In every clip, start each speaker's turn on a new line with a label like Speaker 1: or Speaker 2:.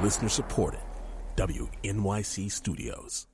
Speaker 1: Listener supported. WNYC Studios.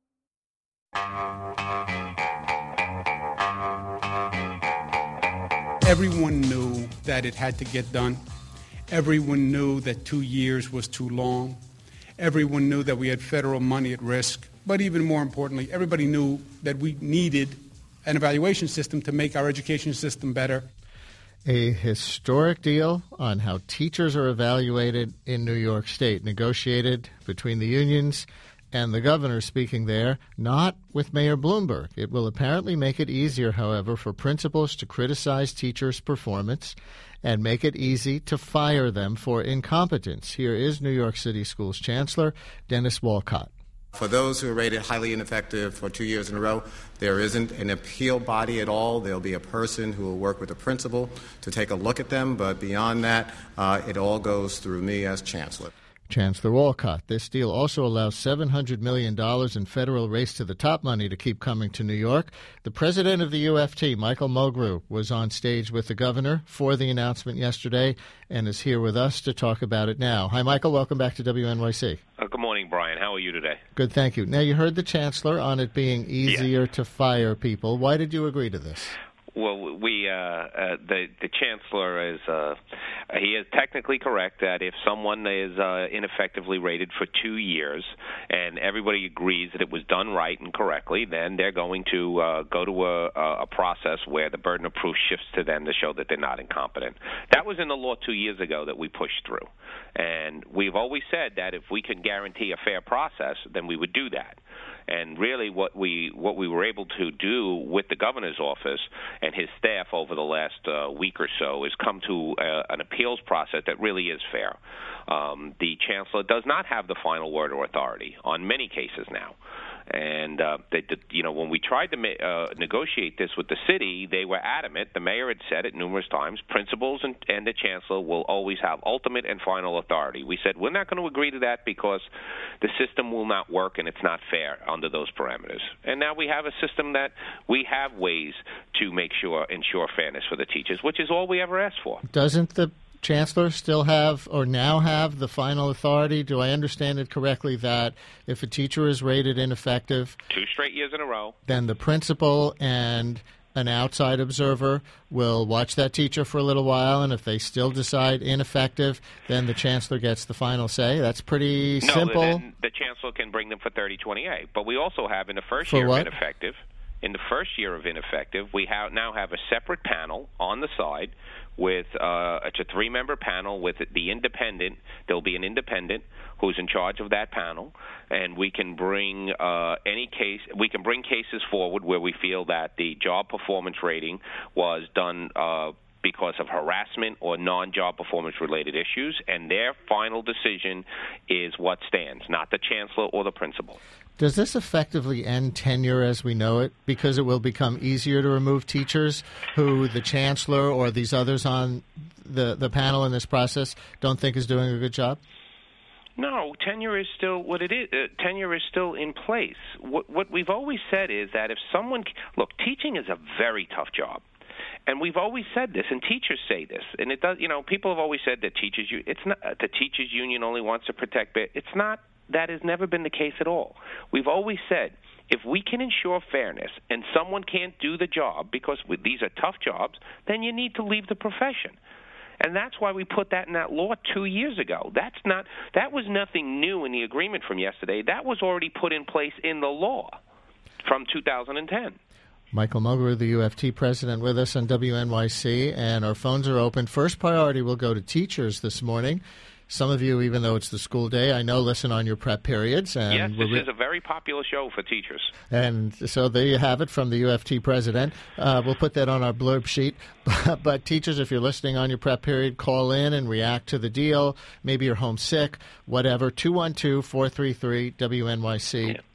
Speaker 2: Everyone knew that it had to get done. Everyone knew that 2 years was too long. Everyone knew that we had federal money at risk. But even more importantly, everybody knew that we needed an evaluation system to make our education system better.
Speaker 3: A historic deal on how teachers are evaluated in New York State, negotiated between the unions and the governor speaking there, not with Mayor Bloomberg. It will apparently make it easier, however, for principals to criticize teachers' performance and make it easy to fire them for incompetence. Here is New York City Schools Chancellor Dennis Walcott.
Speaker 4: For those who are rated highly ineffective for 2 years in a row, there isn't an appeal body at all. There'll be a person who will work with the principal to take a look at them. But beyond that, it all goes through me as chancellor.
Speaker 3: Chancellor Walcott. This deal also allows $700 million in federal race-to-the-top money to keep coming to New York. The president of the UFT, Michael Mulgrew, was on stage with the governor for the announcement yesterday and is here with us to talk about it now. Hi, Michael. Welcome back to WNYC.
Speaker 5: Good morning, Brian. How are you today?
Speaker 3: Good, thank you. Now, you heard the chancellor on it being easier to fire people. Why did you agree to this?
Speaker 5: Well, the chancellor he is technically correct that if someone is ineffectively rated for 2 years and everybody agrees that it was done right and correctly, then they're going to go to a process where the burden of proof shifts to them to show that they're not incompetent. That was in the law 2 years ago that we pushed through. And we've always said that if we can guarantee a fair process, then we would do that. And really what we were able to do with the governor's office and his staff over the last week or so is come to an appeals process that really is fair. The chancellor does not have the final word or authority on many cases now. And, when we tried to negotiate this with the city, they were adamant. The mayor had said it numerous times. Principals and the chancellor will always have ultimate and final authority. We said we're not going to agree to that because the system will not work and it's not fair under those parameters. And now we have a system that we have ways to ensure fairness for the teachers, which is all we ever asked for.
Speaker 3: Doesn't the chancellor still have or now have the final authority? Do I understand it correctly that if a teacher is rated ineffective
Speaker 5: 2 straight years in a row,
Speaker 3: then the principal and an outside observer will watch that teacher for a little while, and if they still decide ineffective, then the chancellor gets the final say? That's pretty simple.
Speaker 5: Then the chancellor can bring them for 3028. But we also have in the first year of ineffective, we now have a separate panel on the side with it's a 3-member panel with the independent. There'll be an independent who's in charge of that panel, and we can bring bring cases forward where we feel that the job performance rating was done because of harassment or non-job performance-related issues, and their final decision is what stands, not the chancellor or the principal.
Speaker 3: Does this effectively end tenure as we know it because it will become easier to remove teachers who the chancellor or these others on the panel in this process don't think is doing a good job?
Speaker 5: No, tenure is still what it is. Tenure is still in place. What we've always said is that if someone – look, teaching is a very tough job. And we've always said this, and teachers say this, and it does. People have always said that it's not the teachers' union only wants to protect. It's not. That has never been the case at all. We've always said if we can ensure fairness and someone can't do the job because these are tough jobs, then you need to leave the profession. And that's why we put that in that law 2 years ago. That was nothing new in the agreement from yesterday. That was already put in place in the law from 2010.
Speaker 3: Michael Mulgrew, the UFT president, with us on WNYC, and our phones are open. First priority will go to teachers this morning. Some of you, even though it's the school day, I know listen on your prep periods. And
Speaker 5: yes, this is a very popular show for teachers.
Speaker 3: And so there you have it from the UFT president. We'll put that on our blurb sheet. But teachers, if you're listening on your prep period, call in and react to the deal. Maybe you're homesick, whatever. 212-433-WNYC, yeah.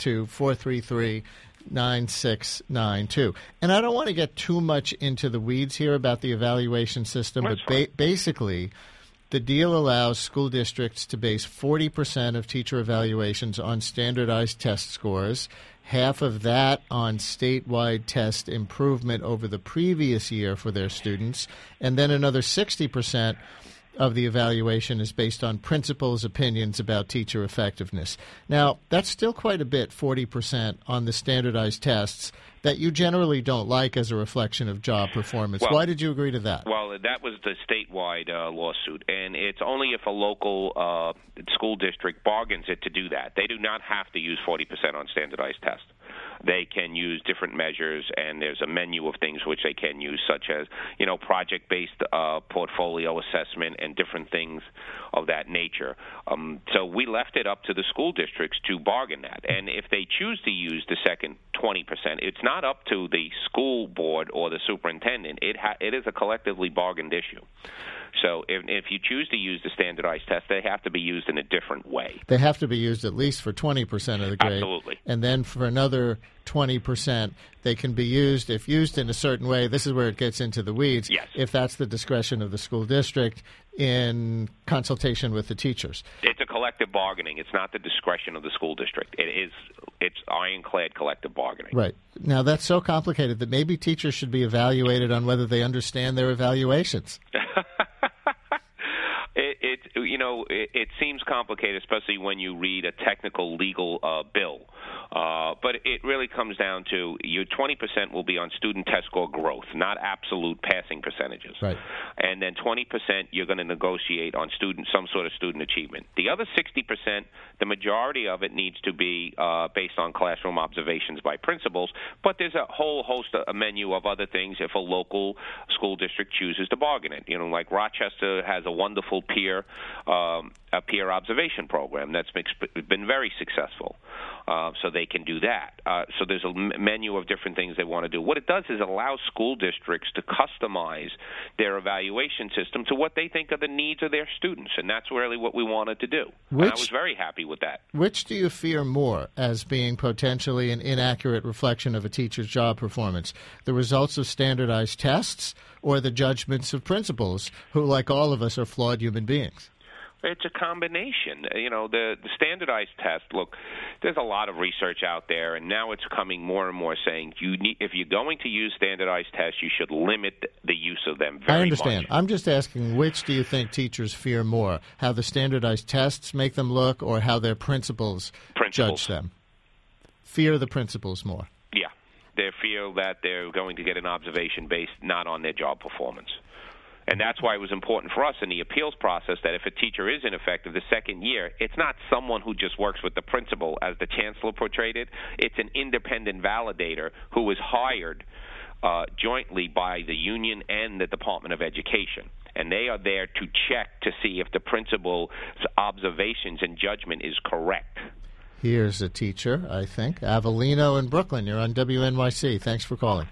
Speaker 3: 212-433-9692. And I don't want to get too much into the weeds here about the evaluation system, but basically the deal allows school districts to base 40% of teacher evaluations on standardized test scores, half of that on statewide test improvement over the previous year for their students, and then another 60% of the evaluation is based on principals' opinions about teacher effectiveness. Now, that's still quite a bit, 40% on the standardized tests, that you generally don't like as a reflection of job performance. Why did you agree to that?
Speaker 5: Well, that was the statewide lawsuit, and it's only if a local school district bargains it to do that. They do not have to use 40% on standardized tests. They can use different measures, and there's a menu of things which they can use, such as, project-based portfolio assessment and different things of that nature. So we left it up to the school districts to bargain that. And if they choose to use the second 20%, it's not up to the school board or the superintendent. It is a collectively bargained issue. So if you choose to use the standardized test, they have to be used in a different way.
Speaker 3: They have to be used at least for 20% of the grade.
Speaker 5: Absolutely.
Speaker 3: And then for another 20%, they can be used, if used in a certain way, this is where it gets into the weeds,
Speaker 5: yes,
Speaker 3: if that's the discretion of the school district in consultation with the teachers.
Speaker 5: It's a collective bargaining. It's not the discretion of the school district. It's ironclad collective bargaining.
Speaker 3: Right. Now, that's so complicated that maybe teachers should be evaluated on whether they understand their evaluations.
Speaker 5: It seems complicated, especially when you read a technical legal bill. But it really comes down to your 20% will be on student test score growth, not absolute passing percentages.
Speaker 3: Right.
Speaker 5: And then 20% you're going to negotiate on some sort of student achievement. The other 60%, the majority of it needs to be based on classroom observations by principals, but there's a whole host, a menu of other things if a local school district chooses to bargain it. Like Rochester has a wonderful peer observation program that's been very successful. So they can do that. So there's a menu of different things they want to do. What it does is it allows school districts to customize their evaluation system to what they think are the needs of their students, and that's really what we wanted to do. And I was very happy with that.
Speaker 3: Which do you fear more as being potentially an inaccurate reflection of a teacher's job performance? The results of standardized tests or the judgments of principals who, like all of us, are flawed human beings?
Speaker 5: It's a combination. The standardized test, look, there's a lot of research out there, and now it's coming more and more saying if you're going to use standardized tests, you should limit the use of them very much.
Speaker 3: I understand. I'm just asking, which do you think teachers fear more, how the standardized tests make them look or how their principals judge them? Fear the principals more.
Speaker 5: Yeah. They feel that they're going to get an observation based not on their job performance. And that's why it was important for us in the appeals process that if a teacher is ineffective the second year, it's not someone who just works with the principal, as the chancellor portrayed it. It's an independent validator who was hired jointly by the union and the Department of Education. And they are there to check to see if the principal's observations and judgment is correct.
Speaker 3: Here's a teacher, I think. Avellino in Brooklyn. You're on WNYC. Thanks for calling.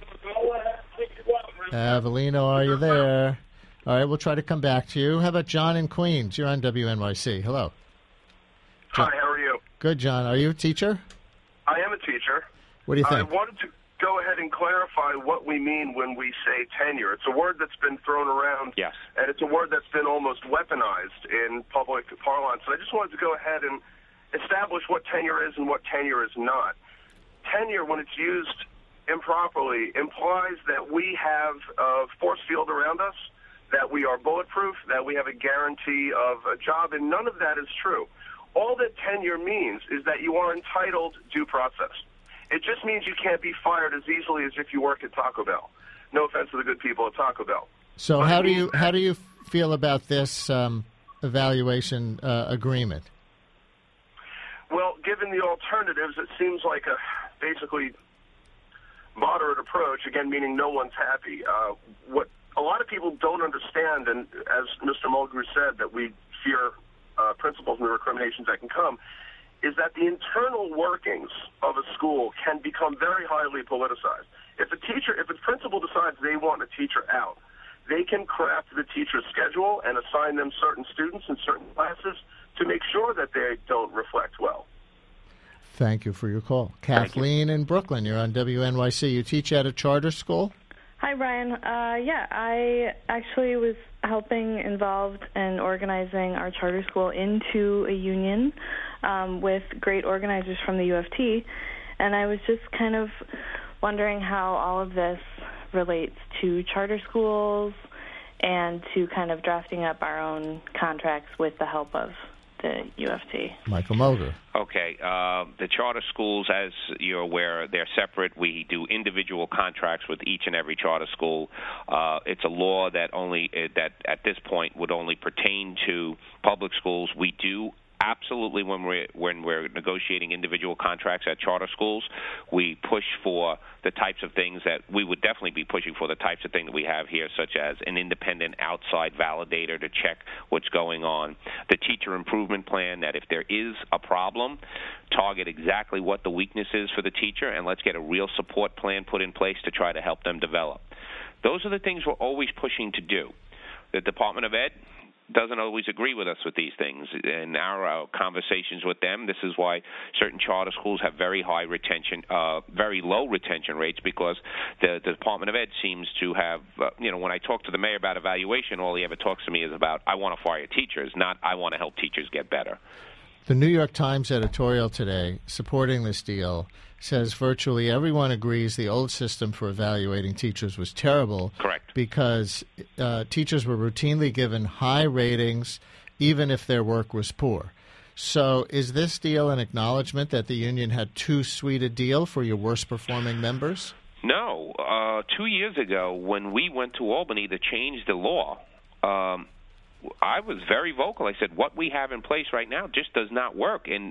Speaker 3: Avellino, are you there? All right, we'll try to come back to you. How about John in Queens? You're on WNYC. Hello.
Speaker 6: John. Hi, how are you?
Speaker 3: Good, John. Are you a teacher?
Speaker 6: I am a teacher.
Speaker 3: What do you think?
Speaker 6: I wanted to go ahead and clarify what we mean when we say tenure. It's a word that's been thrown around,
Speaker 5: yes,
Speaker 6: and it's a word that's been almost weaponized in public parlance. And I just wanted to go ahead and establish what tenure is and what tenure is not. Tenure, when it's used improperly, implies that we have a force field around us, that we are bulletproof, that we have a guarantee of a job, and none of that is true. All that tenure means is that you are entitled due process. It just means you can't be fired as easily as if you work at Taco Bell. No offense to the good people at Taco Bell.
Speaker 3: So how do you feel about this evaluation agreement?
Speaker 6: Well, given the alternatives, it seems like a basically moderate approach, again, meaning no one's happy. What a lot of people don't understand, and as Mr. Mulgrew said, that we fear principals and the recriminations that can come, is that the internal workings of a school can become very highly politicized. If a principal decides they want a teacher out, they can craft the teacher's schedule and assign them certain students in certain classes to make sure that they don't reflect well.
Speaker 3: Thank you for your call. Kathleen in Brooklyn, you're on WNYC. You teach at a charter school?
Speaker 7: Hi, Brian. I actually was involved in organizing our charter school into a union with great organizers from the U of T, and I was just kind of wondering how all of this relates to charter schools and to kind of drafting up our own contracts with the help of the UFT.
Speaker 3: Michael Mulgrew.
Speaker 5: Okay. The charter schools, as you're aware, they're separate. We do individual contracts with each and every charter school. It's a law that that at this point would only pertain to public schools. We do absolutely, when we're negotiating individual contracts at charter schools, we push for the types of things that we would definitely be pushing for, the types of things that we have here, such as an independent outside validator to check what's going on, the teacher improvement plan, that if there is a problem, target exactly what the weakness is for the teacher, and let's get a real support plan put in place to try to help them develop. Those are the things we're always pushing to do. The Department of Ed doesn't always agree with us with these things. In our conversations with them, this is why certain charter schools have very high retention, very low retention rates, because the Department of Ed seems to have, when I talk to the mayor about evaluation, all he ever talks to me is about, I want to fire teachers, not I want to help teachers get better.
Speaker 3: The New York Times editorial today supporting this deal says virtually everyone agrees the old system for evaluating teachers was terrible.
Speaker 5: Correct.
Speaker 3: Because teachers were routinely given high ratings even if their work was poor. So is this deal an acknowledgement that the union had too sweet a deal for your worst-performing members?
Speaker 5: No. 2 years ago, when we went to Albany to change the law, I was very vocal. I said, what we have in place right now just does not work. And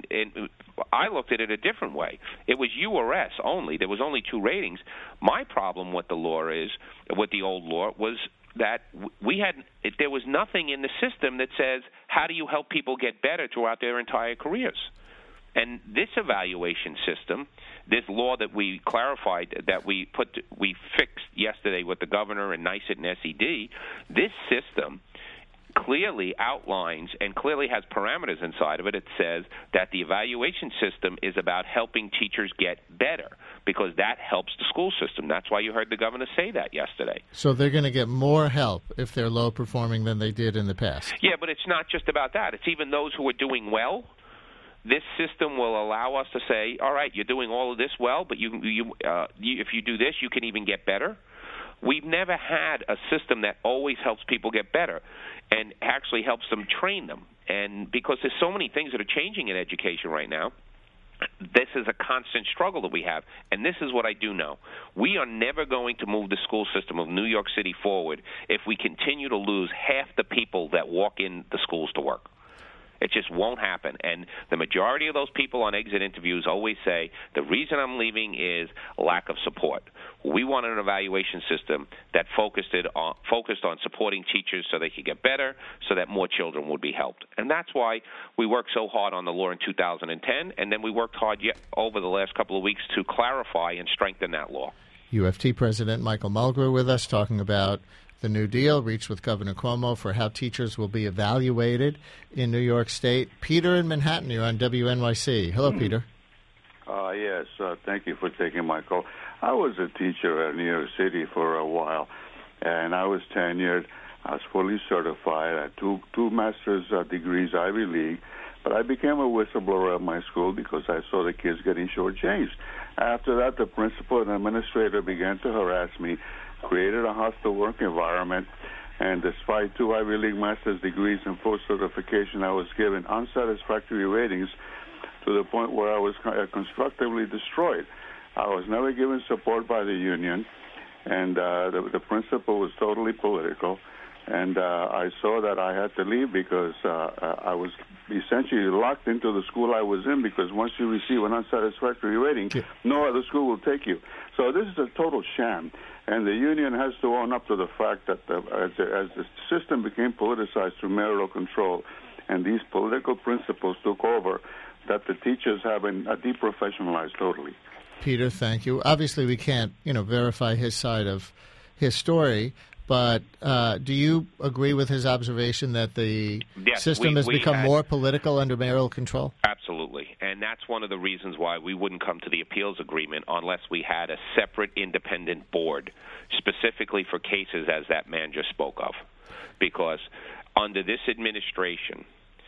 Speaker 5: I looked at it a different way. It was URS only. There was only 2 ratings. My problem with the law with the old law, was that there was nothing in the system that says, how do you help people get better throughout their entire careers? And this evaluation system, this law that we clarified, that we fixed yesterday with the governor and NYSET and SED, this system clearly outlines and clearly has parameters inside of it. It says that the evaluation system is about helping teachers get better, because that helps the school system. That's why you heard the governor say that yesterday.
Speaker 3: So they're going to get more help if they're low performing than they did in the past.
Speaker 5: Yeah, but it's not just about that. It's even those who are doing well. This system will allow us to say, all right, you're doing all of this well, but if you do this, you can even get better. We've never had a system that always helps people get better and actually helps them train them. And because there's so many things that are changing in education right now, this is a constant struggle that we have. And this is what I do know. We are never going to move the school system of New York City forward if we continue to lose half the people that walk in the schools to work. It just won't happen. And the majority of those people on exit interviews always say, the reason I'm leaving is lack of support. We wanted an evaluation system that focused on supporting teachers so they could get better, so that more children would be helped. And that's why we worked so hard on the law in 2010, and then we worked hard over the last couple of weeks to clarify and strengthen that law.
Speaker 3: UFT President Michael Mulgrew with us, talking about the new deal reached with Governor Cuomo for how teachers will be evaluated in New York State. Peter in Manhattan, you're on WNYC. Hello, Peter.
Speaker 8: Yes, thank you for taking my call. I was a teacher at New York City for a while, and I was tenured. I was fully certified. I had two master's degrees, Ivy League, but I became a whistleblower at my school because I saw the kids getting shortchanged. After that, the principal and administrator began to harass me, created a hostile work environment, and despite 2 Ivy League master's degrees and full certification, I was given unsatisfactory ratings to the point where I was constructively destroyed. I was never given support by the union, and the principal was totally political, and I saw that I had to leave because I was essentially locked into the school I was in, because once you receive an unsatisfactory rating, no other school will take you. So this is a total sham. And the union has to own up to the fact that as the system became politicized through marital control and these political principles took over, that the teachers have been deprofessionalized totally.
Speaker 3: Peter, thank you. Obviously, we can't, verify his side of his story, but do you agree with his observation that the system has become more political under marital control?
Speaker 5: Absolutely. And that's one of the reasons why we wouldn't come to the appeals agreement unless we had a separate independent board, specifically for cases as that man just spoke of. Because under this administration,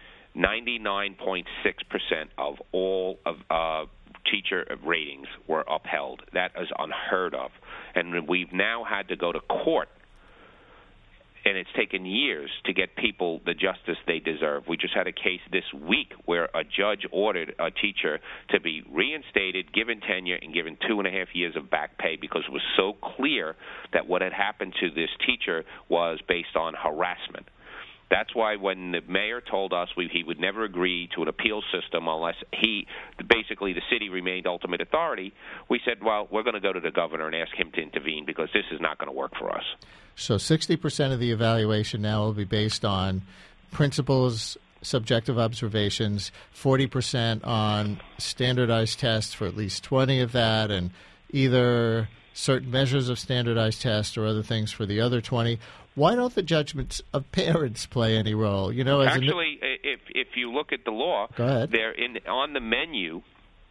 Speaker 5: 99.6% of all of teacher ratings were upheld. That is unheard of. And we've now had to go to court and it's taken years to get people the justice they deserve. We just had a case this week where a judge ordered a teacher to be reinstated, given tenure, and given 2.5 years of back pay because it was so clear that what had happened to this teacher was based on harassment. That's why when the mayor told us he would never agree to an appeal system unless basically the city remained ultimate authority, we said, well, we're going to go to the governor and ask him to intervene because this is not going to work for us.
Speaker 3: So 60% of the evaluation now will be based on principals' subjective observations, 40% on standardized tests for at least 20 of that, and either certain measures of standardized tests or other things for the other 20. Why don't the judgments of parents play any role? You know,
Speaker 5: actually, if you look at the law,
Speaker 3: go ahead.
Speaker 5: They're on the menu,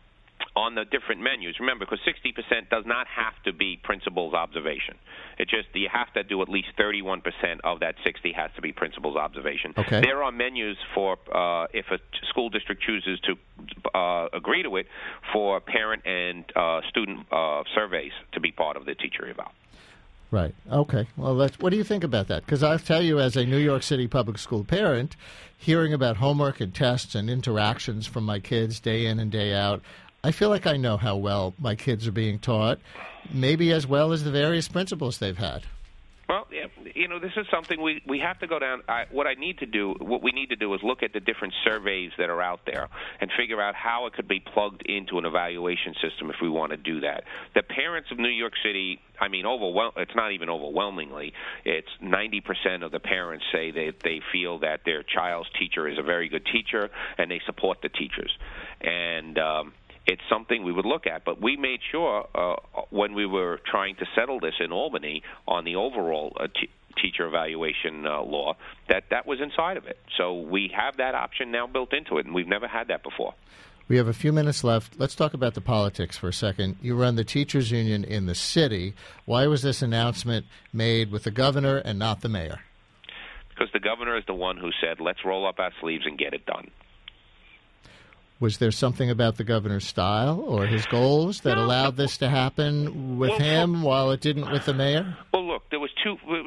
Speaker 5: on the different menus. Remember, because 60% does not have to be principal's observation. It just you have to do at least 31% of that 60 has to be principal's observation.
Speaker 3: Okay.
Speaker 5: There are menus for if a school district chooses to agree to it for parent and student surveys to be part of the teacher eval.
Speaker 3: Right. Okay. Well, what do you think about that? Because I'll tell you, as a New York City public school parent, hearing about homework and tests and interactions from my kids day in and day out, I feel like I know how well my kids are being taught, maybe as well as the various principals they've had.
Speaker 5: Well, you know, this is something we have to go down. What we need to do is look at the different surveys that are out there and figure out how it could be plugged into an evaluation system if we want to do that. The parents of New York City, I mean, it's not even overwhelmingly. It's 90% of the parents say that they feel that their child's teacher is a very good teacher and they support the teachers. And it's something we would look at. But we made sure when we were trying to settle this in Albany on the overall teacher evaluation law that was inside of it. So we have that option now built into it, and we've never had that before.
Speaker 3: We have a few minutes left. Let's talk about the politics for a second. You run the teachers union in the city. Why was this announcement made with the governor and not the mayor?
Speaker 5: Because the governor is the one who said, let's roll up our sleeves and get it done.
Speaker 3: Was there something about the governor's style or his goals that allowed this to happen with him while it didn't with the mayor?
Speaker 5: Well, look, it was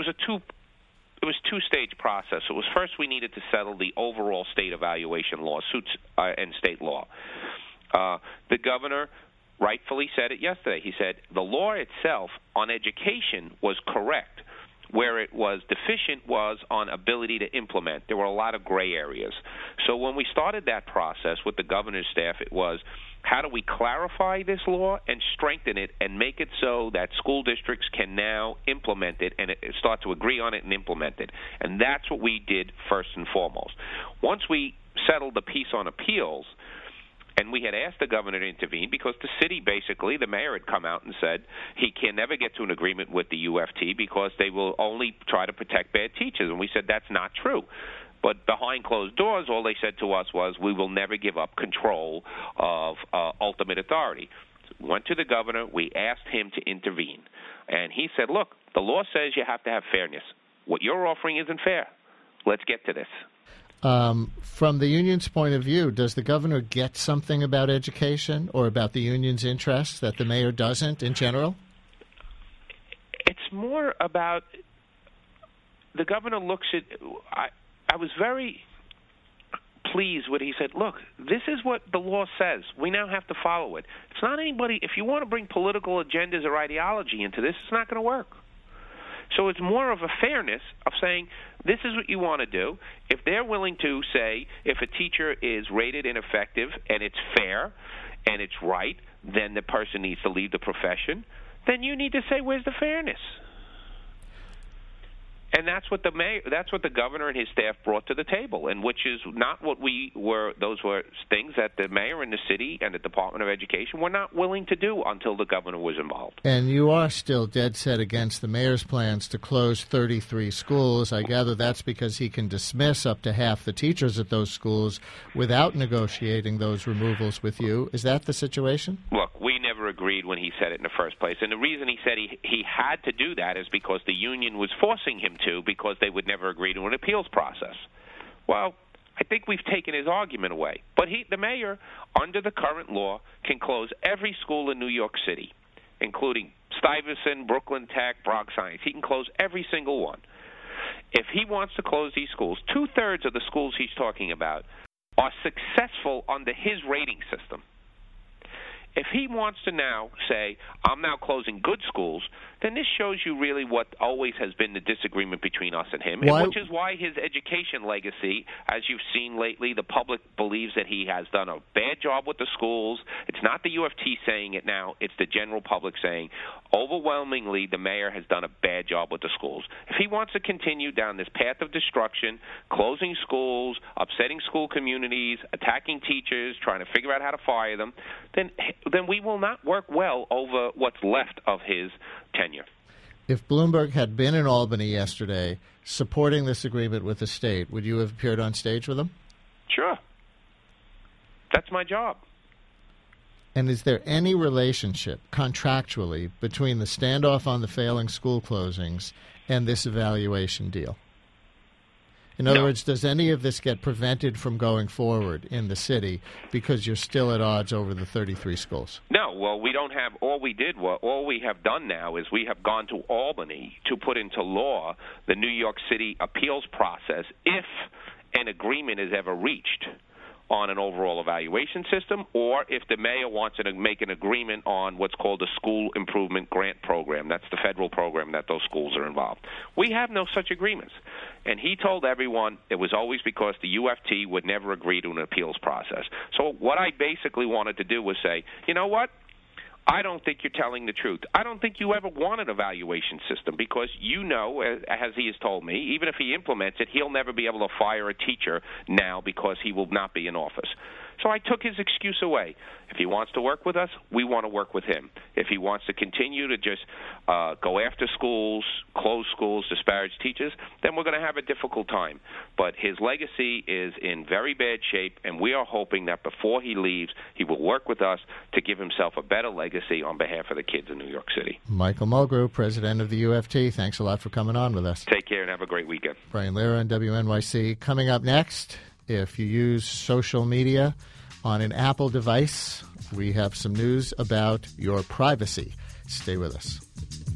Speaker 5: a two-stage process. It was first we needed to settle the overall state evaluation lawsuits and state law. The governor rightfully said it yesterday. He said the law itself on education was correct. Where it was deficient was on ability to implement. There were a lot of gray areas. So when we started that process with the governor's staff, it was how do we clarify this law and strengthen it and make it so that school districts can now implement it and start to agree on it and implement it. And that's what we did first and foremost. Once we settled the piece on appeals, and we had asked the governor to intervene because the city, basically, the mayor had come out and said he can never get to an agreement with the UFT because they will only try to protect bad teachers. And we said that's not true. But behind closed doors, all they said to us was we will never give up control of ultimate authority. So we went to the governor. We asked him to intervene. And he said, look, the law says you have to have fairness. What you're offering isn't fair. Let's get to this.
Speaker 3: From the union's point of view, does the governor get something about education or about the union's interests that the mayor doesn't in general?
Speaker 5: It's more about the governor looks at I was very pleased when he said, look, this is what the law says. We now have to follow it. It's not anybody. If you want to bring political agendas or ideology into this, it's not going to work. So it's more of a fairness of saying this is what you want to do. If they're willing to say if a teacher is rated ineffective and it's fair and it's right, then the person needs to leave the profession, then you need to say where's the fairness. And that's what the governor and his staff brought to the table, and which is not what we were. Those were things that the mayor and the city and the Department of Education were not willing to do until the governor was involved.
Speaker 3: And you are still dead set against the mayor's plans to close 33 schools. I gather that's because he can dismiss up to half the teachers at those schools without negotiating those removals with you. Is that the situation?
Speaker 5: Look, we never agreed when he said it in the first place. And the reason he said he had to do that is because the union was forcing him to, because they would never agree to an appeals process. Well, I think we've taken his argument away. But the mayor, under the current law, can close every school in New York City, including Stuyvesant, Brooklyn Tech, Bronx Science. He can close every single one. if he wants to close these schools, 2/3 of the schools he's talking about are successful under his rating system. If he wants to now say, I'm now closing good schools, then this shows you really what always has been the disagreement between us and him, which is why his education legacy, as you've seen lately, the public believes that he has done a bad job with the schools. It's not the UFT saying it now. It's the general public saying, overwhelmingly, the mayor has done a bad job with the schools. If he wants to continue down this path of destruction, closing schools, upsetting school communities, attacking teachers, trying to figure out how to fire them, then we will not work well over what's left of his tenure.
Speaker 3: If Bloomberg had been in Albany yesterday supporting this agreement with the state, would you have appeared on stage with him?
Speaker 5: Sure. That's my job.
Speaker 3: And is there any relationship contractually between the standoff on the failing school closings and this evaluation deal? In other words, does any of this get prevented from going forward in the city because you're still at odds over the 33 schools?
Speaker 5: No. Well, we don't have – all we have done now is we have gone to Albany to put into law the New York City appeals process if an agreement is ever reached on an overall evaluation system, or if the mayor wants to make an agreement on what's called a school improvement grant program. That's the federal program that those schools are involved. We have no such agreements. And he told everyone it was always because the UFT would never agree to an appeals process. So what I basically wanted to do was say, you know what? I don't think you're telling the truth. I don't think you ever want an evaluation system because you know, as he has told me, even if he implements it, he'll never be able to fire a teacher now because he will not be in office. So I took his excuse away. If he wants to work with us, we want to work with him. If he wants to continue to just go after schools, close schools, disparage teachers, then we're going to have a difficult time. But his legacy is in very bad shape, and we are hoping that before he leaves, he will work with us to give himself a better legacy on behalf of the kids in New York City.
Speaker 3: Michael Mulgrew, president of the UFT, thanks a lot for coming on with us.
Speaker 5: Take care and have a great weekend.
Speaker 3: Brian Lehrer on WNYC. Coming up next, if you use social media on an Apple device, we have some news about your privacy. Stay with us.